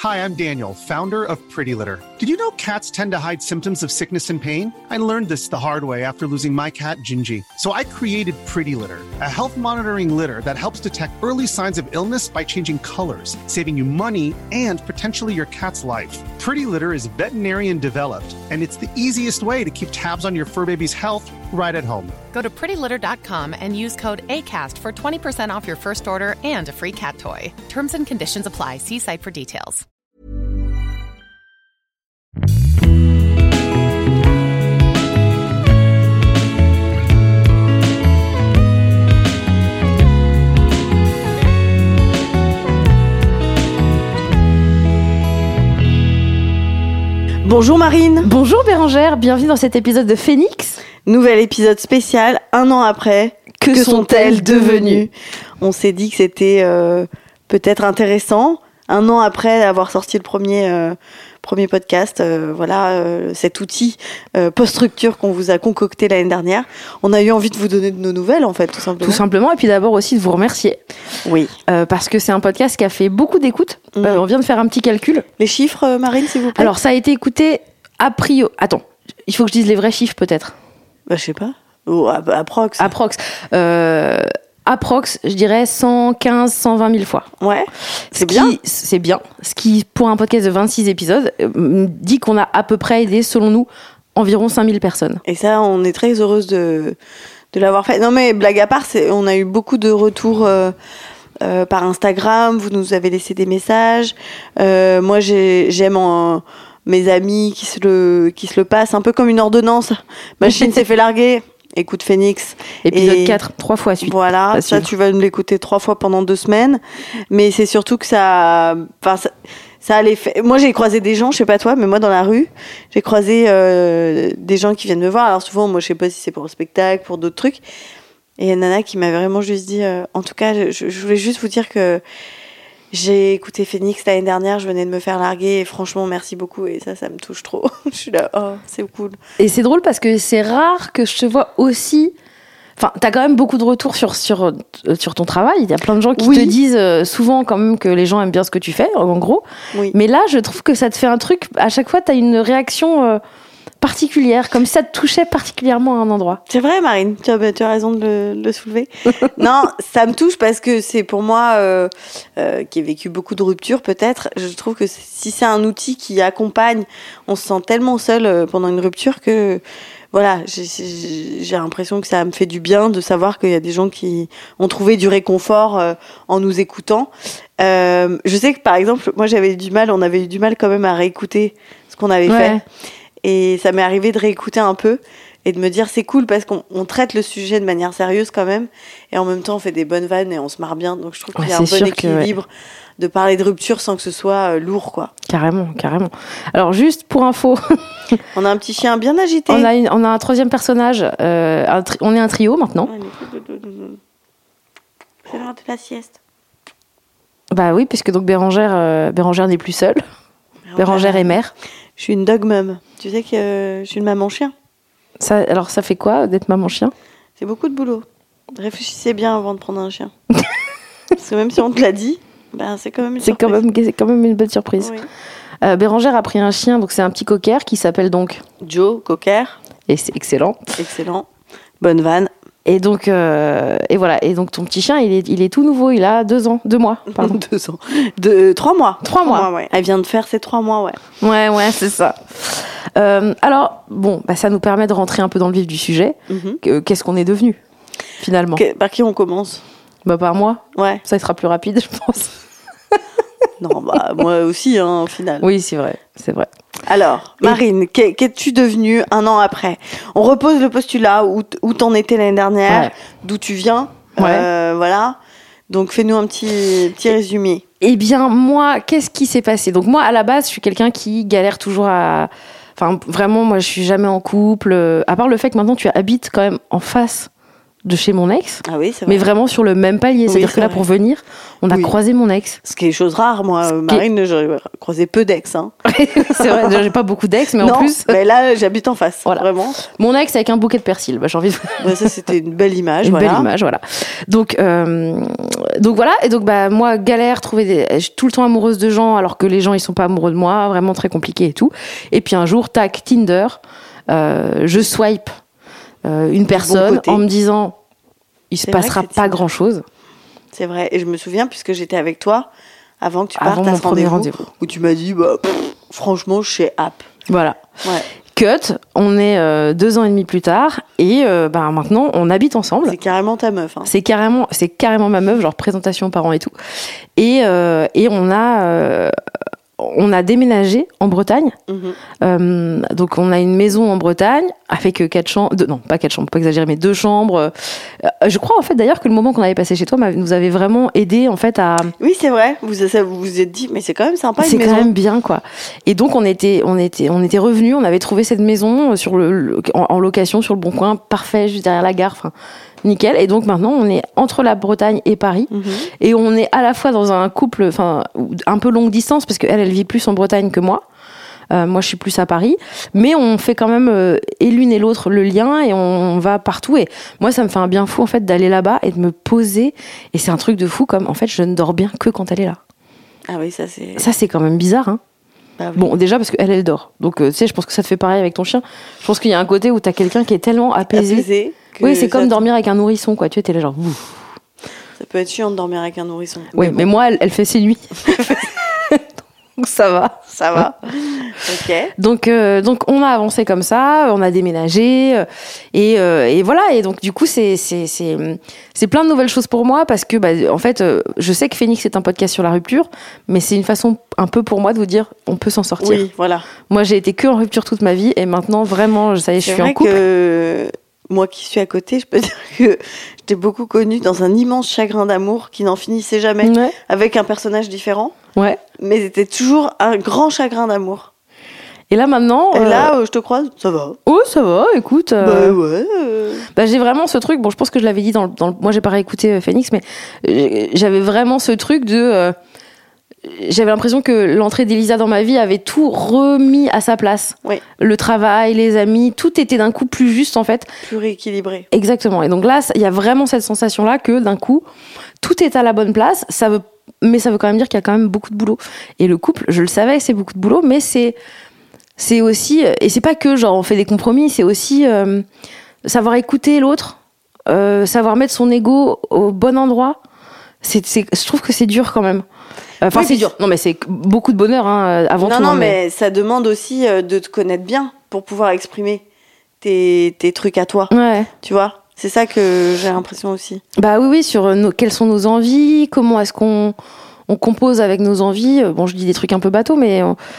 Hi, I'm Daniel, founder of Pretty Litter. Did you know cats tend to hide symptoms of sickness and pain? I learned this the hard way after losing my cat, Gingy. So I created Pretty Litter, a health monitoring litter that helps detect early signs of illness by changing colors, saving you money and potentially your cat's life. Pretty Litter is veterinarian developed, and it's the easiest way to keep tabs on your fur baby's health right at home. Go to prettylitter.com and use code ACAST for 20% off your first order and a free cat toy. Terms and conditions apply. See site for details. Bonjour Marine. Bonjour Bérangère, bienvenue dans cet épisode de Phoenix. Nouvel épisode spécial, 1 an après. Que sont-elles devenues ? On s'est dit que c'était peut-être intéressant, 1 an après avoir sorti le premier podcast, cet outil post-structure qu'on vous a concocté l'année dernière. On a eu envie de vous donner de nos nouvelles, en fait, tout simplement. Tout simplement, et puis d'abord aussi de vous remercier. Oui. Parce que c'est un podcast qui a fait beaucoup d'écoutes. On vient de faire un petit calcul. Les chiffres, Marine, s'il vous plaît. Alors, ça a été écouté a priori... Attends, il faut que je dise les vrais chiffres, peut-être. Je sais pas. Ou approx. Approx, je dirais 115, 120 000 fois. Ouais, c'est bien. C'est bien. Ce qui, pour un podcast de 26 épisodes, dit qu'on a à peu près aidé, selon nous, environ 5000 personnes. Et ça, on est très heureuse de l'avoir fait. Non mais, blague à part, on a eu beaucoup de retours par Instagram. Vous nous avez laissé des messages. Moi, j'aime mes amis qui se le passent un peu comme une ordonnance. Machine s'est fait larguer. Écoute Phoenix. Épisode 4, 3 fois à suite. Voilà, ça tu vas l'écouter 3 fois pendant 2 semaines. Mais c'est surtout que ça allait faire... Moi j'ai croisé des gens, je sais pas toi, mais moi dans la rue, j'ai croisé des gens qui viennent me voir. Alors souvent, moi je sais pas si c'est pour le spectacle, pour d'autres trucs. Et il y a une nana qui m'a vraiment juste dit, en tout cas, je voulais juste vous dire que j'ai écouté Phoenix l'année dernière, je venais de me faire larguer et franchement, merci beaucoup. Et ça me touche trop. Je suis là, oh, c'est cool. Et c'est drôle parce que c'est rare que je te vois aussi... Enfin, t'as quand même beaucoup de retours sur ton travail. Il y a plein de gens qui te disent souvent quand même que les gens aiment bien ce que tu fais, en gros. Oui. Mais là, je trouve que ça te fait un truc... À chaque fois, t'as une réaction... particulière, comme si ça te touchait particulièrement à un endroit. C'est vrai, Marine, tu as raison de le soulever. Non, ça me touche parce que c'est pour moi, qui ai vécu beaucoup de ruptures peut-être, je trouve que si c'est un outil qui accompagne, on se sent tellement seul pendant une rupture que, voilà, j'ai l'impression que ça me fait du bien de savoir qu'il y a des gens qui ont trouvé du réconfort en nous écoutant. Je sais que par exemple, moi on avait eu du mal quand même à réécouter ce qu'on avait fait. Et ça m'est arrivé de réécouter un peu et de me dire c'est cool parce qu'on traite le sujet de manière sérieuse quand même et en même temps on fait des bonnes vannes et on se marre bien. Donc je trouve qu'il y a un bon équilibre de parler de rupture sans que ce soit lourd, quoi. Carrément. Alors juste pour info... on a un petit chien bien agité. On a un troisième personnage. On est un trio maintenant. C'est l'heure de la sieste. Bah oui, puisque donc Bérangère n'est plus seule. Bérangère est mère. Je suis une dog mum. Tu sais que je suis une maman chien. Alors ça fait quoi d'être maman chien ? C'est beaucoup de boulot. Réfléchissez bien avant de prendre un chien. Parce que même si on te l'a dit, c'est quand même une surprise. C'est quand même une bonne surprise. Oui. Bérangère a pris un chien, donc c'est un petit cocker qui s'appelle donc Joe Cocker. Et c'est excellent. Bonne vanne. Et donc, et voilà. Et donc ton petit chien, il est tout nouveau. Il a 2 mois. Pardon. 2 ans. 3 mois. 3 mois. Ouais. Elle vient de faire ses 3 mois, ouais. Ouais, c'est ça. Alors, bon, ça nous permet de rentrer un peu dans le vif du sujet. Qu'est-ce qu'on est devenu, finalement ? Par qui on commence ? Par moi. Ouais. Ça sera plus rapide, je pense. Non, moi aussi, au final. Oui, c'est vrai. Alors, Marine, qu'es-tu devenue 1 an après ? On repose le postulat où t'en étais l'année dernière, d'où tu viens, voilà. Donc, fais-nous un petit résumé. Eh bien, moi, qu'est-ce qui s'est passé ? Donc, moi, à la base, je suis quelqu'un qui galère toujours à... Enfin, vraiment, moi, je suis jamais en couple. À part le fait que maintenant, tu habites quand même en face de chez mon ex. Ah oui, c'est vrai. Mais vraiment sur le même palier. C'est-à-dire que là, pour venir, on a croisé mon ex. Ce qui est chose rare. Moi, Marine, j'ai croisé peu d'ex. Hein. C'est vrai, déjà, j'ai pas beaucoup d'ex, mais non, en plus. Mais là, j'habite en face. Voilà. Vraiment. Mon ex avec un bouquet de persil. J'ai envie de. Ça, c'était une belle image. Belle image, voilà. Donc voilà. Et donc, moi, galère, je suis tout le temps amoureuse de gens, alors que les gens, ils sont pas amoureux de moi. Vraiment très compliqué et tout. Et puis un jour, tac, Tinder. Je swipe une personne en me disant il se passera pas grand chose. C'est vrai, et je me souviens puisque j'étais avec toi avant que tu partes à ce rendez-vous où tu m'as dit franchement je suis app. Voilà. Ouais. Cut, on est 2 ans et demi plus tard et maintenant on habite ensemble. C'est carrément ta meuf. Hein. C'est carrément ma meuf, genre présentation aux parents et tout. Et on a déménagé en Bretagne. Donc, on a une maison en Bretagne avec 4 chambres. Non, pas 4 chambres, pas exagérer, mais 2 chambres. Je crois, en fait, d'ailleurs, que le moment qu'on avait passé chez toi nous avait vraiment aidé, en fait, à... Oui, c'est vrai. Vous vous êtes dit, mais c'est quand même sympa, une maison. C'est quand même bien, quoi. Et donc, on était revenus, on avait trouvé cette maison en location sur le Bon Coin, parfait, juste derrière la gare. Enfin, nickel. Et donc maintenant, on est entre la Bretagne et Paris. Et on est à la fois dans un couple, un peu longue distance, parce qu'elle vit plus en Bretagne que moi. Moi, je suis plus à Paris. Mais on fait quand même, et l'une et l'autre, le lien, et on va partout. Et moi, ça me fait un bien fou, en fait, d'aller là-bas et de me poser. Et c'est un truc de fou, comme, en fait, je ne dors bien que quand elle est là. Ah oui, ça, c'est... Ça, c'est quand même bizarre, hein. Bah oui. Bon, déjà parce qu'elle dort. Donc, tu sais, je pense que ça te fait pareil avec ton chien. Je pense qu'il y a un côté où t'as quelqu'un qui est tellement apaisé. Oui, c'est comme dormir avec un nourrisson, quoi. Tu vois, t'es là genre... Ouf. Ça peut être chiant de dormir avec un nourrisson. Oui, mais moi, elle fait ses nuits. Donc ça va. Ça va. Ok. Donc on a avancé comme ça, on a déménagé et voilà. Et donc du coup c'est plein de nouvelles choses pour moi parce que en fait je sais que Phoenix est un podcast sur la rupture, mais c'est une façon un peu pour moi de vous dire on peut s'en sortir. Oui, voilà. Moi j'ai été que en rupture toute ma vie et maintenant vraiment ça y est, je suis en couple. Que moi qui suis à côté, je peux dire que je t'ai beaucoup connue dans un immense chagrin d'amour qui n'en finissait jamais, avec un personnage différent. Ouais. Mais c'était toujours un grand chagrin d'amour. Et là maintenant... Et là, je te croise, ça va. Oh, ça va, écoute. Ouais. J'ai vraiment ce truc, bon, je pense que je l'avais dit dans le... Moi, j'ai pas réécouté Phoenix, mais j'avais vraiment ce truc de... J'avais l'impression que l'entrée d'Elisa dans ma vie avait tout remis à sa place. Oui. Le travail, les amis, tout était d'un coup plus juste, en fait. Plus rééquilibré. Exactement. Et donc là, il y a vraiment cette sensation-là que d'un coup, tout est à la bonne place. Mais ça veut quand même dire qu'il y a quand même beaucoup de boulot. Et le couple, je le savais, c'est beaucoup de boulot, mais c'est aussi... Et c'est pas que, genre, on fait des compromis, c'est aussi savoir écouter l'autre, savoir mettre son ego au bon endroit. Je trouve que c'est dur quand même. Enfin, oui, c'est dur. Non, mais c'est beaucoup de bonheur, hein, avant tout. Non, mais ça demande aussi de te connaître bien pour pouvoir exprimer tes trucs à toi. Ouais. Tu vois ? C'est ça que j'ai l'impression aussi. Oui, sur quelles sont nos envies, comment est-ce qu'on compose avec nos envies. Bon, je dis des trucs un peu bateaux, mais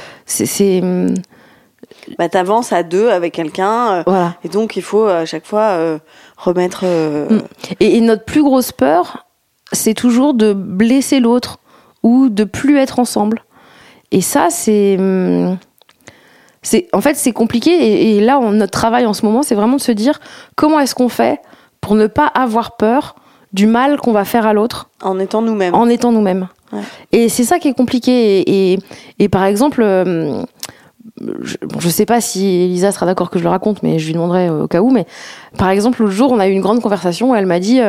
t'avances à 2 avec quelqu'un, voilà. Et donc il faut à chaque fois remettre... Et notre plus grosse peur, c'est toujours de blesser l'autre ou de plus être ensemble. Et ça, en fait, c'est compliqué. Et là, notre travail en ce moment, c'est vraiment de se dire comment est-ce qu'on fait pour ne pas avoir peur du mal qu'on va faire à l'autre. En étant nous-mêmes. Ouais. Et c'est ça qui est compliqué. Et par exemple, je sais pas si Elisa sera d'accord que je le raconte, mais je lui demanderai au cas où. Mais par exemple, l'autre jour, on a eu une grande conversation où elle m'a dit...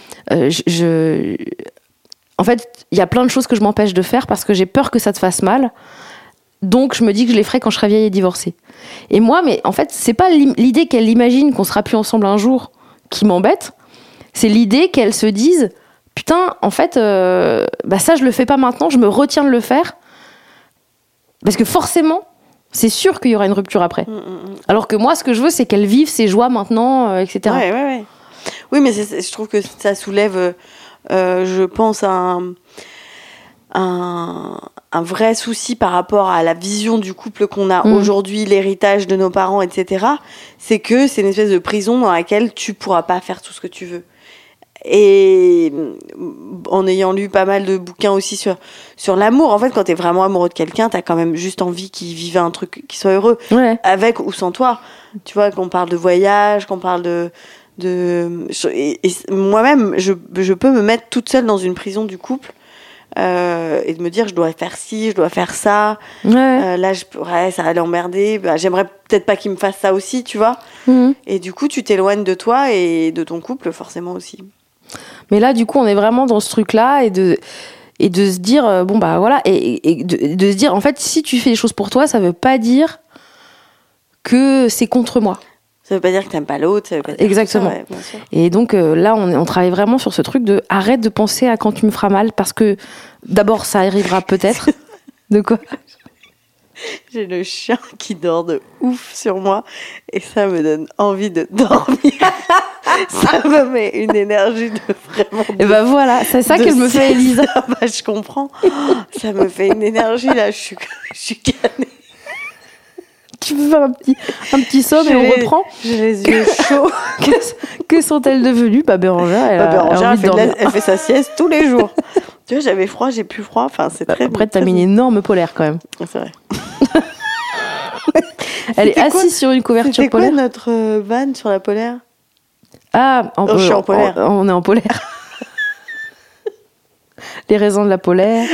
En fait, il y a plein de choses que je m'empêche de faire parce que j'ai peur que ça te fasse mal. Donc, je me dis que je les ferai quand je serai vieille et divorcée. Et moi, mais en fait, c'est pas l'idée qu'elle imagine qu'on sera plus ensemble un jour qui m'embête. C'est l'idée qu'elle se dise, putain, en fait, ça, je le fais pas maintenant, je me retiens de le faire. Parce que forcément, c'est sûr qu'il y aura une rupture après. Alors que moi, ce que je veux, c'est qu'elle vive ses joies maintenant, etc. Ouais. Oui, mais je trouve que ça soulève, je pense, un vrai souci par rapport à la vision du couple qu'on a aujourd'hui, l'héritage de nos parents, etc. C'est que c'est une espèce de prison dans laquelle tu pourras pas faire tout ce que tu veux. Et en ayant lu pas mal de bouquins aussi sur l'amour, en fait, quand t'es vraiment amoureux de quelqu'un, t'as quand même juste envie qu'il vive un truc qui soit heureux, avec ou sans toi. Tu vois, qu'on parle de voyage, qu'on parle Moi-même, je peux me mettre toute seule dans une prison du couple et de me dire je dois faire ci, je dois faire ça. Là, ça allait emmerder. J'aimerais peut-être pas qu'il me fasse ça aussi, tu vois. Et du coup, tu t'éloignes de toi et de ton couple forcément aussi. Mais là, du coup, on est vraiment dans ce truc-là et de se dire bon bah voilà et de se dire en fait si tu fais les choses pour toi, ça veut pas dire que c'est contre moi. Ça veut pas dire que t'aimes pas l'autre, ça veut pas dire exactement. Ça, ouais, bien sûr. Et donc là, on travaille vraiment sur ce truc de arrête de penser à quand tu me feras mal parce que d'abord ça arrivera peut-être. De quoi? J'ai le chien qui dort de ouf sur moi et ça me donne envie de dormir. Ça me met une énergie de vraiment. Et ben voilà, c'est ça qu'elle me fait, Elisa. Je comprends. Ça me fait une énergie là, je suis canée. Tu peux faire un petit somme et on reprend. J'ai les yeux chauds. Que sont-elles devenues? Bérangère, elle fait sa sieste tous les jours. Tu vois, j'avais froid, j'ai plus froid. Enfin, c'est très. Après, t'as mis une énorme polaire quand même. C'est vrai. Elle est assise sur une couverture polaire. C'était quoi notre vanne sur la polaire? Je suis en polaire. On est en polaire. Les raisins de la polaire.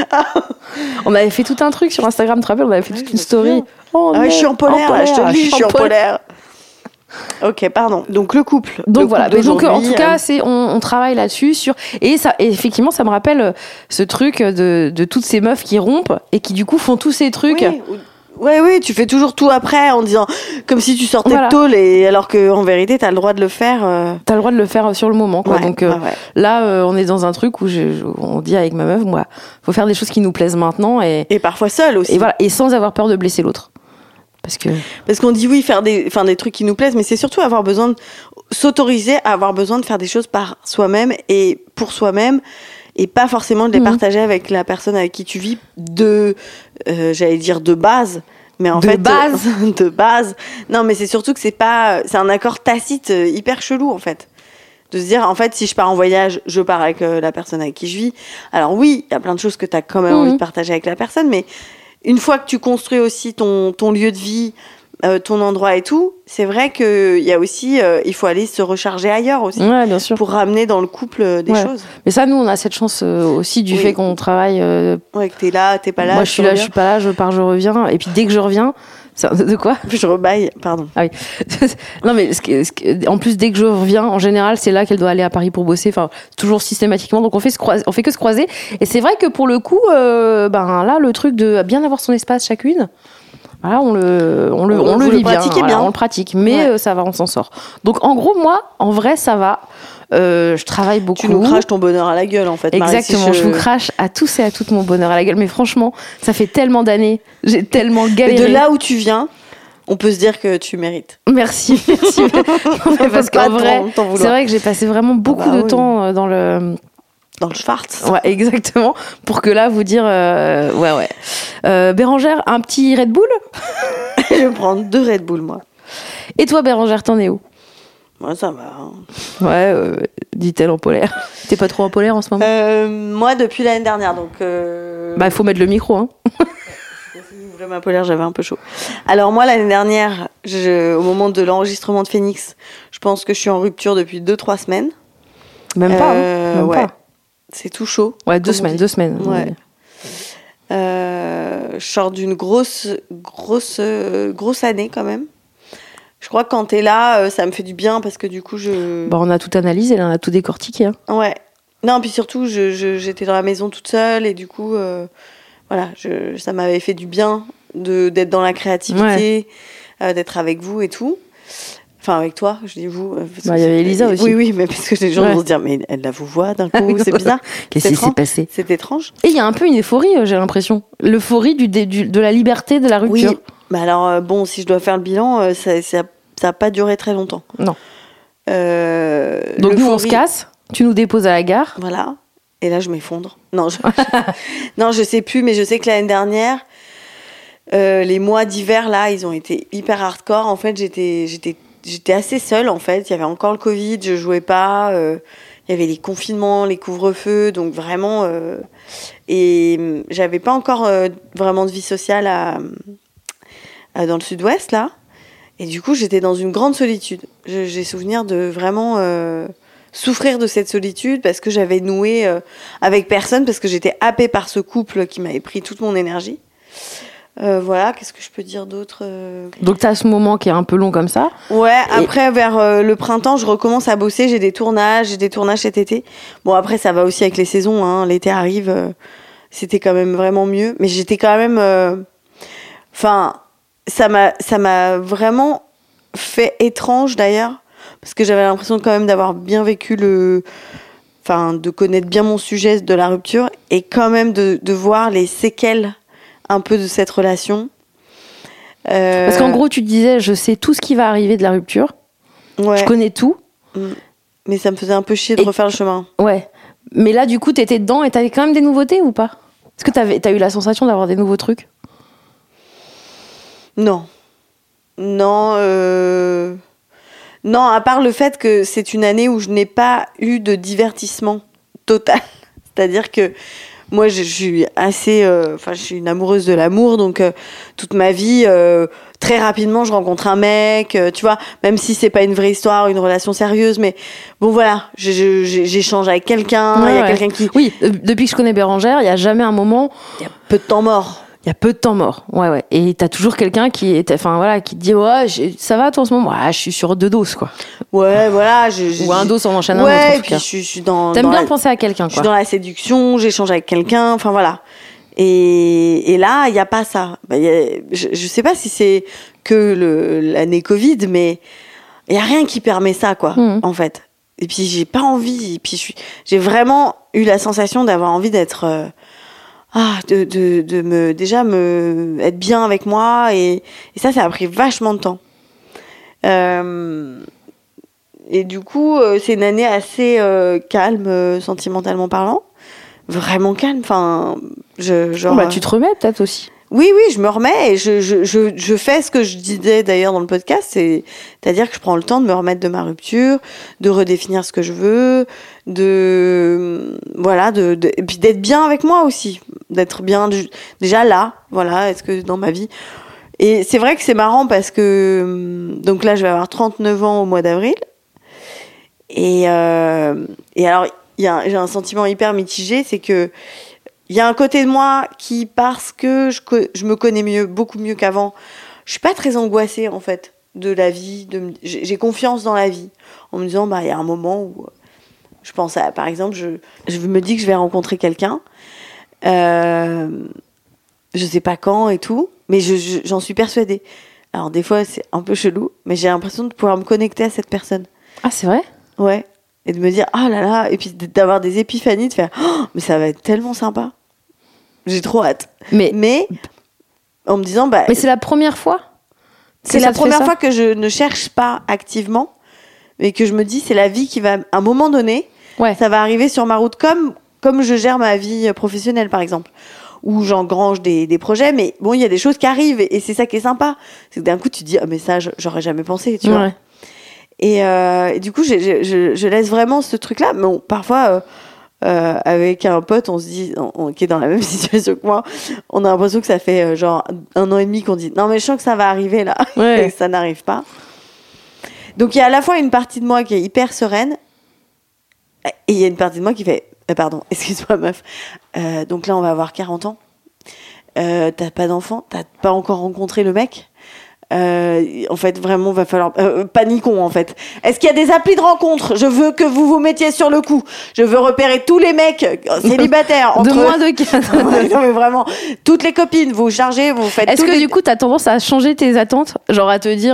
On avait fait tout un truc sur Instagram, tu te rappelles? On avait fait toute une story. Je suis en polaire, je te dis, je suis en polaire. Ok, pardon. Donc le couple. Donc voilà. Donc en tout cas, on travaille là-dessus et effectivement, ça me rappelle ce truc de toutes ces meufs qui rompent et qui du coup font tous ces trucs. Oui, tu fais toujours tout après en disant comme si tu sortais de tôle et alors que en vérité t'as le droit de le faire. T'as le droit de le faire sur le moment, quoi. Donc là, on est dans un truc où on dit avec ma meuf, faut faire des choses qui nous plaisent maintenant et parfois seul aussi. Et voilà, et sans avoir peur de blesser l'autre. Parce qu'on dit oui, faire des trucs qui nous plaisent, mais c'est surtout avoir besoin de s'autoriser à avoir besoin de faire des choses par soi-même et pour soi-même. Et pas forcément de les partager avec la personne avec qui tu vis j'allais dire de base. Mais en fait, de base. Non, mais c'est surtout que c'est un accord tacite hyper chelou, en fait. De se dire, en fait, si je pars en voyage, je pars avec la personne avec qui je vis. Alors oui, il y a plein de choses que tu as quand même envie de partager avec la personne, mais une fois que tu construis aussi ton lieu de vie, ton endroit et tout, c'est vrai qu'il y a aussi, il faut aller se recharger ailleurs aussi, bien sûr. Pour ramener dans le couple des choses. Mais ça, nous, on a cette chance aussi du fait qu'on travaille. Ouais, que t'es là, t'es pas là. Moi, je suis pas là, je pars, je reviens. Et puis dès que je reviens, de quoi? Je rebaille, pardon. Ah oui. Non, mais en plus, dès que je reviens, en général, c'est là qu'elle doit aller à Paris pour bosser. Enfin, toujours systématiquement. Donc on fait que se croiser. Et c'est vrai que pour le coup, là, le truc de bien avoir son espace chacune. Voilà, on le vit bien, on le pratique, mais ça va, on s'en sort. Donc en gros, moi, en vrai, ça va. Je travaille beaucoup. Tu nous craches ton bonheur à la gueule, en fait. Exactement, Marie, je vous crache à tous et à toutes mon bonheur à la gueule. Mais franchement, ça fait tellement d'années, j'ai tellement galéré. Et de là où tu viens, on peut se dire que tu mérites. Merci. Parce qu'en vrai, c'est vrai que j'ai passé vraiment beaucoup de temps dans le Schwartz. Ouais, exactement. Pour que là, vous dire... Bérangère, un petit Red Bull? Je vais prendre 2 Red Bull, moi. Et toi, Bérangère, t'en es où? Moi, ça va. Ouais, dit-elle en polaire. T'es pas trop en polaire en ce moment? Moi, depuis l'année dernière, donc... il faut mettre le micro, hein. J'ouvrais ma polaire, j'avais un peu chaud. Alors moi, l'année dernière, au moment de l'enregistrement de Phoenix, je pense que je suis en rupture depuis 2-3 semaines. Même pas, même pas. C'est tout chaud. Ouais, 2 semaines. Ouais. Je sors d'une grosse année quand même. Je crois que quand t'es là, ça me fait du bien parce que du coup, on a tout analysé, là, on a tout décortiqué. Hein. Ouais. Non, puis surtout, j'étais dans la maison toute seule et du coup, ça m'avait fait du bien d'être dans la créativité, d'être avec vous et tout. Enfin, avec toi, je dis vous. Il y avait Elisa aussi. Oui, mais parce que les gens vont se dire, mais elle la vous voit d'un coup, c'est bizarre. Qu'est-ce qui s'est passé? C'est étrange. Et il y a un peu une euphorie, j'ai l'impression. L'euphorie de la liberté, de la rupture. Oui, bah alors, si je dois faire le bilan, ça n'a pas duré très longtemps. Non. Donc nous, on se casse, tu nous déposes à la gare. Voilà. Et là, je m'effondre. Non, je sais plus, mais je sais que l'année dernière, les mois d'hiver, là, ils ont été hyper hardcore. En fait, j'étais assez seule, en fait. Il y avait encore le Covid, je jouais pas. Il y avait les confinements, les couvre-feux, donc vraiment... et j'avais pas encore vraiment de vie sociale dans le sud-ouest, là. Et du coup, j'étais dans une grande solitude. J'ai souvenir de vraiment souffrir de cette solitude parce que j'avais noué avec personne, parce que j'étais happée par ce couple qui m'avait pris toute mon énergie. Voilà, qu'est-ce que je peux dire d'autre Donc, tu as ce moment qui est un peu long comme ça. Ouais, après, vers le printemps, je recommence à bosser. J'ai des tournages cet été. Bon, après, ça va aussi avec les saisons. Hein. L'été arrive, c'était quand même vraiment mieux. Mais j'étais quand même... ça m'a vraiment fait étrange, d'ailleurs. Parce que j'avais l'impression quand même d'avoir bien vécu de connaître bien mon sujet de la rupture. Et quand même de voir les séquelles un peu de cette relation. Parce qu'en gros, tu te disais, je sais tout ce qui va arriver de la rupture. Ouais. Je connais tout. Mais ça me faisait un peu chier de refaire le chemin. Ouais. Mais là, du coup, t'étais dedans et t'avais quand même des nouveautés ou pas ? Est-ce que t'as eu la sensation d'avoir des nouveaux trucs ? Non. Non, à part le fait que c'est une année où je n'ai pas eu de divertissement total. C'est-à-dire que moi, je suis assez... je suis une amoureuse de l'amour, donc toute ma vie, très rapidement, je rencontre un mec, tu vois, même si c'est pas une vraie histoire, une relation sérieuse, mais bon, voilà, j'échange avec quelqu'un, il y a quelqu'un qui... Oui, depuis que je connais Bérangère, il y a jamais un moment... Il y a peu de temps mort. Il y a peu de temps mort, ouais. Et t'as toujours quelqu'un qui te dit, ouais, ça va toi en ce moment ? Ouais, je suis sur 2 doses, quoi. Ouais, voilà. Ou un dos en enchaîne un autre, en tout cas. Je suis dans... T'aimes bien penser à quelqu'un, quoi. Je suis dans la séduction, j'échange avec quelqu'un, enfin voilà. Et là, il n'y a pas ça. Je sais pas si c'est que l'année Covid, mais il n'y a rien qui permet ça, quoi, en fait. Et puis, j'ai pas envie. Et puis, j'ai vraiment eu la sensation d'avoir envie d'être... être bien avec moi, et ça a pris vachement de temps. Et du coup, c'est une année assez calme, sentimentalement parlant. Vraiment calme. Enfin, tu te remets peut-être aussi. Oui, je me remets et je fais ce que je disais d'ailleurs dans le podcast, c'est-à-dire que je prends le temps de me remettre de ma rupture, de redéfinir ce que je veux, et puis d'être bien avec moi aussi, d'être bien déjà là, voilà, est-ce que dans ma vie. Et c'est vrai que c'est marrant parce que donc là je vais avoir 39 ans au mois d'avril et alors j'ai un sentiment hyper mitigé, c'est que il y a un côté de moi qui, parce que je me connais beaucoup mieux qu'avant, je suis pas très angoissée en fait de la vie. J'ai confiance dans la vie en me disant il y a un moment où je pense à, par exemple, je me dis que je vais rencontrer quelqu'un, je sais pas quand et tout, mais j'en suis persuadée. Alors des fois c'est un peu chelou, mais j'ai l'impression de pouvoir me connecter à cette personne. Ah, c'est vrai ? Ouais. Et de me dire ah là là, et puis d'avoir des épiphanies, de faire mais ça va être tellement sympa. J'ai trop hâte. Mais en me disant mais c'est la première fois. C'est la première fois que je ne cherche pas activement, mais que je me dis c'est la vie qui va à un moment donné, ça va arriver sur ma route, comme je gère ma vie professionnelle par exemple, où j'engrange des projets, mais bon il y a des choses qui arrivent et c'est ça qui est sympa, c'est que d'un coup tu te dis mais ça j'aurais jamais pensé, tu vois. Et du coup je laisse vraiment ce truc là, mais bon, parfois avec un pote on se dit qui est dans la même situation que moi, on a l'impression que ça fait genre 1 an et demi qu'on dit non mais je sens que ça va arriver là, et ça n'arrive pas. Donc il y a à la fois une partie de moi qui est hyper sereine et il y a une partie de moi qui fait pardon, excuse-moi meuf, donc là on va avoir 40 ans, t'as pas d'enfant, t'as pas encore rencontré le mec, en fait vraiment va falloir paniquons en fait. Est-ce qu'il y a des applis de rencontre? Je veux que vous vous mettiez sur le coup, je veux repérer tous les mecs célibataires de moins de 4. Non mais vraiment toutes les copines, vous chargez, vous faites. Est-ce que du coup t'as tendance à changer tes attentes, genre à te dire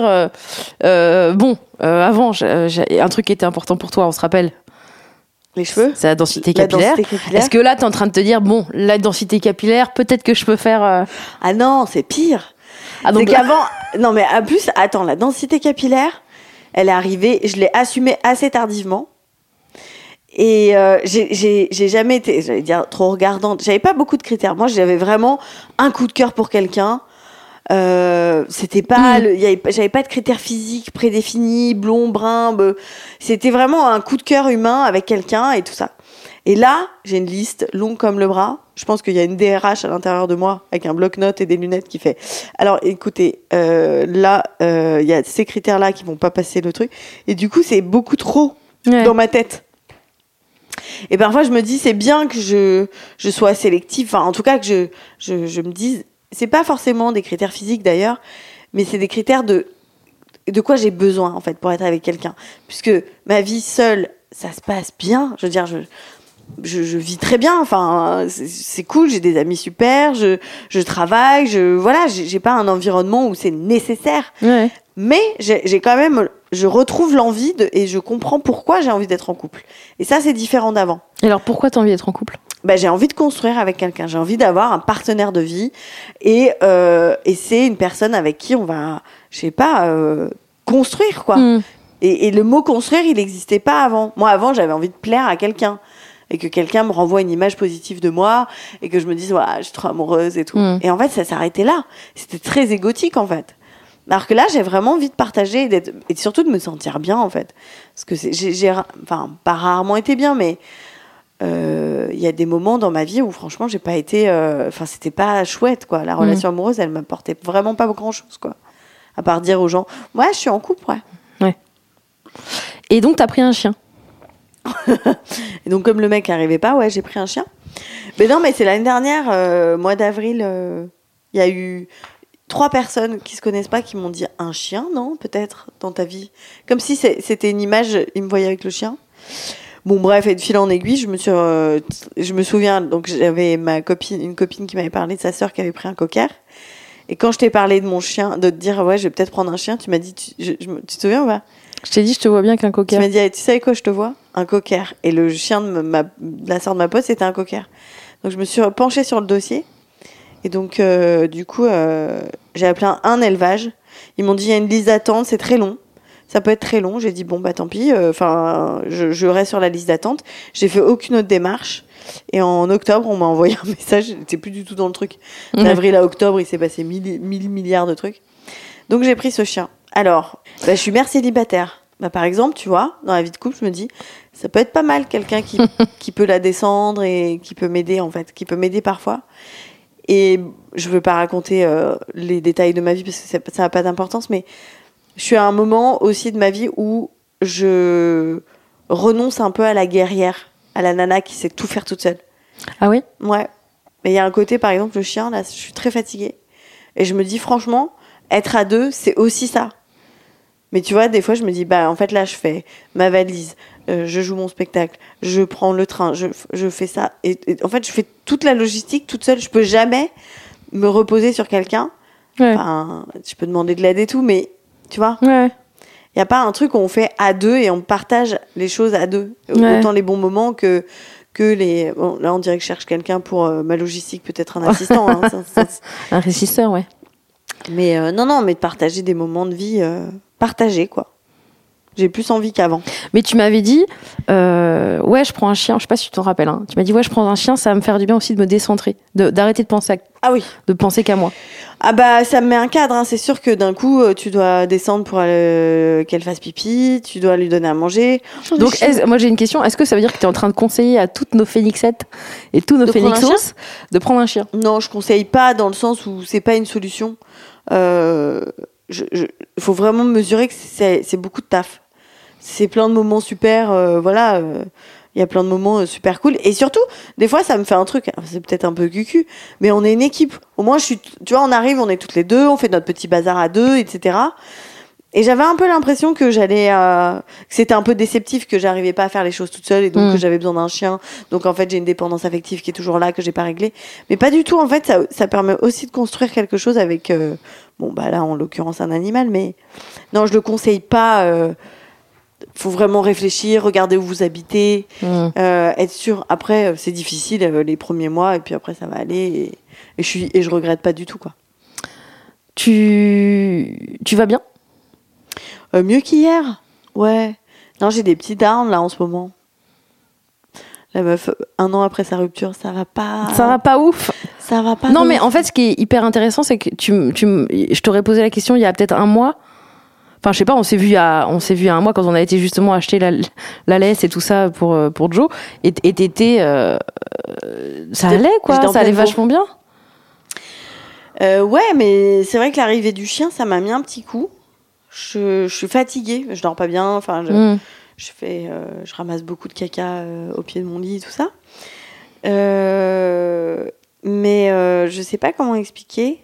avant j'ai un truc qui était important pour toi, on se rappelle? Les cheveux, c'est la densité capillaire. Est-ce que là t'es en train de te dire bon, la densité capillaire, peut-être que je peux faire Ah non, c'est pire. Ah, donc c'est qu'avant, non mais en plus, attends, la densité capillaire, elle est arrivée, je l'ai assumée assez tardivement. Et j'ai jamais été, j'allais dire, trop regardante. J'avais pas beaucoup de critères. Moi, j'avais vraiment un coup de cœur pour quelqu'un. C'était pas, j'avais pas de critères physiques prédéfinis, blond, brun. C'était vraiment un coup de cœur humain avec quelqu'un et tout ça. Et là, j'ai une liste longue comme le bras je pense qu'il y a une DRH à l'intérieur de moi avec un bloc-notes et des lunettes qui fait alors écoutez là il y a ces critères là qui vont pas passer le truc et du coup c'est beaucoup trop dans ma tête. Et parfois je me dis c'est bien que je sois sélective, enfin en tout cas que je me dise c'est pas forcément des critères physiques d'ailleurs, mais c'est des critères de quoi j'ai besoin en fait pour être avec quelqu'un, puisque ma vie seule ça se passe bien, je veux dire je vis très bien, enfin c'est cool, j'ai des amis super, je travaille, voilà, j'ai pas un environnement où c'est nécessaire. Ouais. Mais j'ai quand même je retrouve l'envie et je comprends pourquoi j'ai envie d'être en couple. Et ça c'est différent d'avant. Et alors pourquoi t'as envie d'être en couple ? J'ai envie de construire avec quelqu'un, j'ai envie d'avoir un partenaire de vie et c'est une personne avec qui on va construire quoi. Et le mot construire, il n'existait pas avant. Moi avant, j'avais envie de plaire à quelqu'un. Et que quelqu'un me renvoie une image positive de moi et que je me dise voilà, je suis trop amoureuse et tout. Et en fait ça s'arrêtait là, c'était très égotique en fait, alors que là j'ai vraiment envie de partager et surtout de me sentir bien en fait, parce que j'ai pas rarement été bien, mais il y a des moments dans ma vie où franchement j'ai pas été c'était pas chouette quoi, la relation amoureuse elle m'apportait vraiment pas grand chose quoi, à part dire aux gens ouais je suis en couple ouais. Et donc t'as pris un chien. Et donc comme le mec arrivait pas, ouais j'ai pris un chien. Mais non mais c'est l'année dernière, mois d'avril, il y a eu 3 personnes qui se connaissent pas qui m'ont dit un chien, non peut-être dans ta vie, comme si c'était une image, ils me voyaient avec le chien. Bon bref, et de fil en aiguille, je me souviens, donc j'avais une copine qui m'avait parlé de sa sœur qui avait pris un cocker. Et quand je t'ai parlé de mon chien, de te dire ouais je vais peut-être prendre un chien, tu m'as dit tu te souviens ou pas? Je t'ai dit je te vois bien qu'un cocker. Tu m'as dit tu sais quoi je te vois? Un cocker. Et le chien de la sœur de ma pote c'était un cocker. Donc je me suis penchée sur le dossier. Et donc du coup j'ai appelé un élevage. Ils m'ont dit il y a une liste d'attente, c'est très long. Ça peut être très long. J'ai dit bon bah tant pis. Je reste sur la liste d'attente. J'ai fait aucune autre démarche. Et en octobre, on m'a envoyé un message. J'étais plus du tout dans le truc. D'avril à octobre, il s'est passé 1000 milliards de trucs. Donc j'ai pris ce chien. Alors, je suis mère célibataire. Par exemple, tu vois, dans la vie de couple, je me dis, ça peut être pas mal quelqu'un qui peut la descendre et qui peut m'aider en fait, qui peut m'aider parfois. Et je veux pas raconter les détails de ma vie parce que ça n'a pas d'importance, mais je suis à un moment aussi de ma vie où je renonce un peu à la guerrière, à la nana qui sait tout faire toute seule. Ah oui ? Ouais. Mais il y a un côté, par exemple, le chien, là, je suis très fatiguée. Et je me dis, franchement, être à 2, c'est aussi ça. Mais tu vois, des fois, je me dis, en fait, là, je fais ma valise, je joue mon spectacle, je prends le train, je fais ça. Et en fait, je fais toute la logistique toute seule. Je peux jamais me reposer sur quelqu'un. Ouais. Enfin, je peux demander de l'aide et tout, mais tu vois, il n'y a pas un truc où on fait à 2 et on partage les choses à 2. Ouais. Autant les bons moments que les... Bon, là, on dirait que je cherche quelqu'un pour ma logistique, peut-être un assistant. Hein, un régisseur, ouais. Mais non, mais de partager des moments de vie partagés, quoi. J'ai plus envie qu'avant. Mais tu m'avais dit, ouais, je prends un chien, je sais pas si tu t'en rappelles, hein. Tu m'as dit, ouais, je prends un chien, ça va me faire du bien aussi de me décentrer, d'arrêter de penser de penser qu'à moi. Ah ça me met un cadre, hein. C'est sûr que d'un coup, tu dois descendre pour qu'elle fasse pipi, tu dois lui donner à manger. Donc, moi j'ai une question, est-ce que ça veut dire que tu es en train de conseiller à toutes nos phénixettes et tous nos phénixos de prendre un chien ? Non, je conseille pas dans le sens où c'est pas une solution. Faut vraiment mesurer que c'est beaucoup de taf. C'est plein de moments super, il y a plein de moments super cool. Et surtout, des fois, ça me fait un truc, c'est peut-être un peu cucu, mais on est une équipe. Au moins, tu vois, on arrive, on est toutes les deux, on fait notre petit bazar à 2, etc. Et j'avais un peu l'impression que que c'était un peu déceptif, que j'arrivais pas à faire les choses toute seule et donc que j'avais besoin d'un chien. Donc, en fait, j'ai une dépendance affective qui est toujours là, que j'ai pas réglée. Mais pas du tout, en fait, ça permet aussi de construire quelque chose avec, là, en l'occurrence, un animal, mais non, je le conseille pas, faut vraiment réfléchir, regarder où vous habitez, être sûr. Après, c'est difficile les premiers mois, et puis après, ça va aller. Et je regrette pas du tout, quoi. Tu vas bien ? Mieux qu'hier, ouais. Non, j'ai des petits downs là en ce moment. La meuf, 1 an après sa rupture, ça va pas. Ça va pas ouf. Ça va pas. Non, mais en fait, ce qui est hyper intéressant, c'est que je t'aurais posé la question il y a peut-être un mois. Enfin, je sais pas, on s'est vu il y a un mois quand on a été justement acheter la laisse et tout ça pour Joe. Et t'étais... ça allait, quoi. Ça allait vachement bien. Ouais, mais c'est vrai que l'arrivée du chien, ça m'a mis un petit coup. Je suis fatiguée, je dors pas bien. Enfin, je ramasse beaucoup de caca au pied de mon lit, tout ça. Mais je sais pas comment expliquer.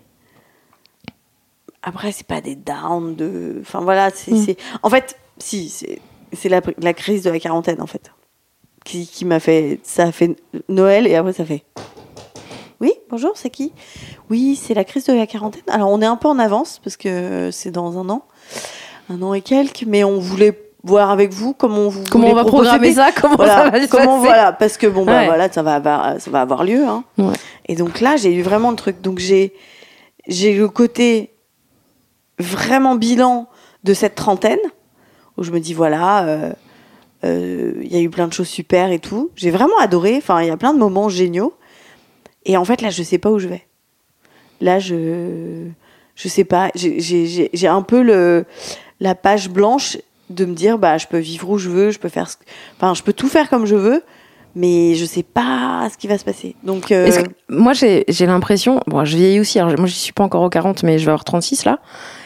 Après, c'est pas des downs de... Enfin, voilà, c'est... En fait, si, c'est la crise de la quarantaine, en fait. Qui m'a fait... Ça a fait Noël, et après, ça fait... Oui, bonjour, c'est qui ? Oui, c'est la crise de la quarantaine. Alors, on est un peu en avance, parce que c'est dans un an et quelques, mais on voulait voir avec vous comment on va programmer ça, ça va se passer. Voilà, parce que bon, bah voilà, ça va avoir lieu. Hein. Ouais. Et donc là, j'ai eu vraiment le truc. Donc, j'ai le côté... vraiment bilan de cette trentaine où je me dis voilà y a eu plein de choses super et tout, j'ai vraiment adoré, enfin il y a plein de moments géniaux et en fait là je sais pas où je vais, là je sais pas, j'ai un peu la page blanche de me dire bah je peux vivre où je veux, je peux tout faire comme je veux, mais je sais pas ce qui va se passer. Donc moi j'ai l'impression, bon je vieillis aussi, alors moi je suis pas encore aux 40 mais je vais avoir 36 là.